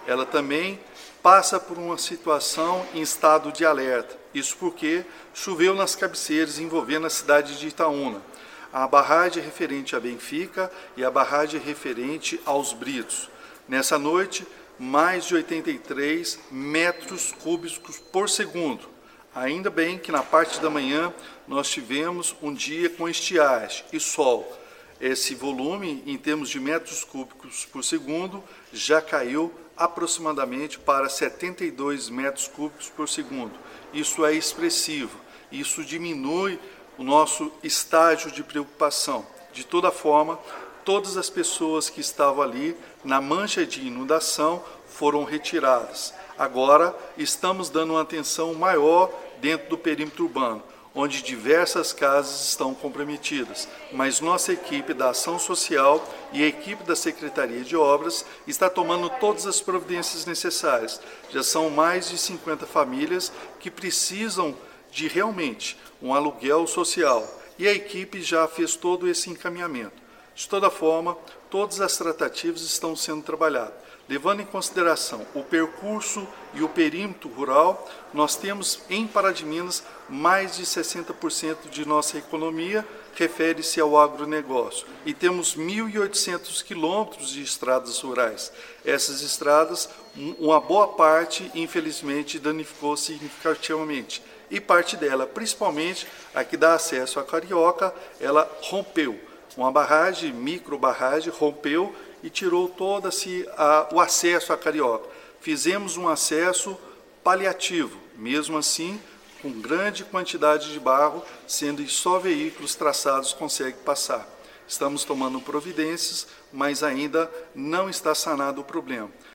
ela também passa por uma situação em estado de alerta. Isso porque choveu nas cabeceiras envolvendo a cidade de Itaúna. A barragem referente a Benfica e a barragem referente aos Britos. Nessa noite, mais de 83 metros cúbicos por segundo. Ainda bem que na parte da manhã nós tivemos um dia com estiagem e sol. Esse volume, em termos de metros cúbicos por segundo, já caiu aproximadamente para 72 metros cúbicos por segundo. Isso é expressivo, isso diminui o nosso estágio de preocupação. De toda forma, todas as pessoas que estavam ali na mancha de inundação foram retiradas. Agora, estamos dando uma atenção maior dentro do perímetro urbano, onde diversas casas estão comprometidas, mas nossa equipe da Ação Social e a equipe da Secretaria de Obras está tomando todas as providências necessárias. Já são mais de 50 famílias que precisam de realmente um aluguel social e a equipe já fez todo esse encaminhamento. De toda forma, todas as tratativas estão sendo trabalhadas. Levando em consideração o percurso e o perímetro rural, nós temos em Pará de Minas mais de 60% de nossa economia refere-se ao agronegócio e temos 1.800 quilômetros de estradas rurais. Essas estradas, uma boa parte, infelizmente, danificou significativamente e parte dela, principalmente a que dá acesso à Carioca, ela rompeu. Uma barragem, micro barragem, rompeu e tirou todo o acesso à Carioca. Fizemos um acesso paliativo, mesmo assim, com grande quantidade de barro, sendo que só veículos traçados conseguem passar. Estamos tomando providências, mas ainda não está sanado o problema.